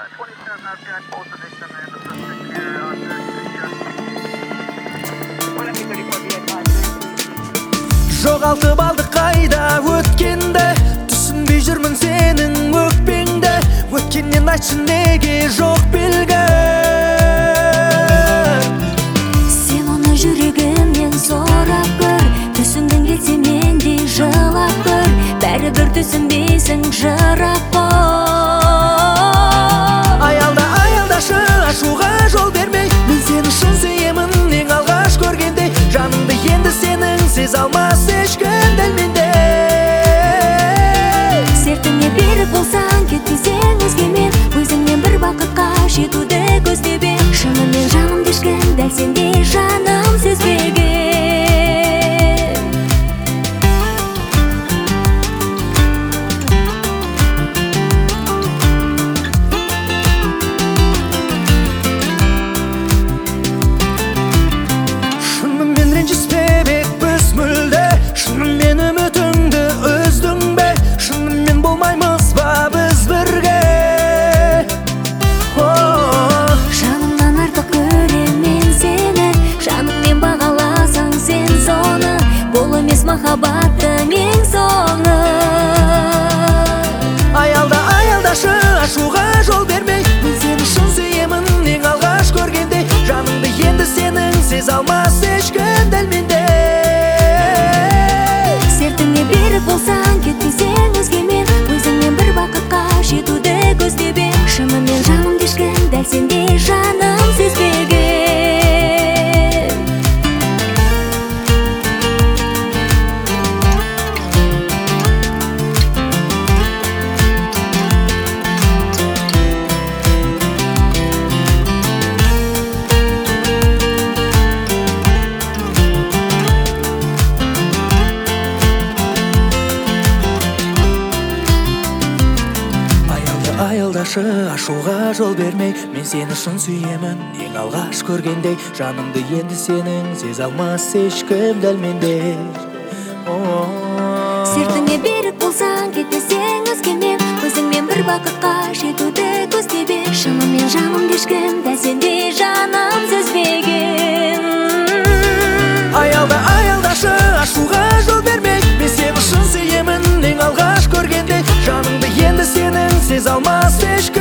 27 RPI full position and the suspect here under Жоғалтып алдық қайда өткенді, түсінбей жүрмін сенің өкпеңді. Өткеннен айтшы неге жоқ белгі. Сен оны жүрегімнен сорап көр, түсінгің келсе мендей жылап көр. Бәрібір түсінбейсің жырап қой. Аялдашы, ашуға жол бермей, мен сені шын сүйемін ең алғаш көргенде. Жанымды енді сенің сезе алмас ешкім дәл мендей. Сертіңе берік болсаң, кетпесең өзгемен, өзіңнен бір бақытқа жетуді көздеп ең. Шынымен жанымды ешкім дәл сендей жаным сезбеген. Шынымен ренжіспебекпіз мүлде, шынымен үмітіңді үздің бе? Шынымен болмаймыз ба біз бірге? Жанымнан артық көрем мен сені, жаныңмен бағаласаң сен соны. Бұл емес махаббаттың ең соңы. Аялдашы, ашуға жол бермей, мен сені шын сүйемін ең алғаш көргенде. Жанымды енді сенің сезе алмас ешкім дәл мендей. Сертіңе берік болсаң, кетпесең өзгемен, өзіңмен бір бақытқа жетуді көздеп ең. Шынымен жанымды ешкім дәл сендей жаным сезбеген. Аялдашы, ашуға жол бермей, мен сені шын сүйемін ең алғаш көргендей. Жанымды енді сенің сезе алмас ешкім дәл мендей. Сертіңе берік болсаң, кетпесең өзгемен, өзіңмен бір бақытқа жетуді көздеп ең. Шынымен жанымды ешкім дәл сендей жаным сезбеген. Аялдашы, ашуға жол бермей, мен сені шын сүйемін ең алғаш көргенде. Жанымды енді сенің сезе алмас ешкім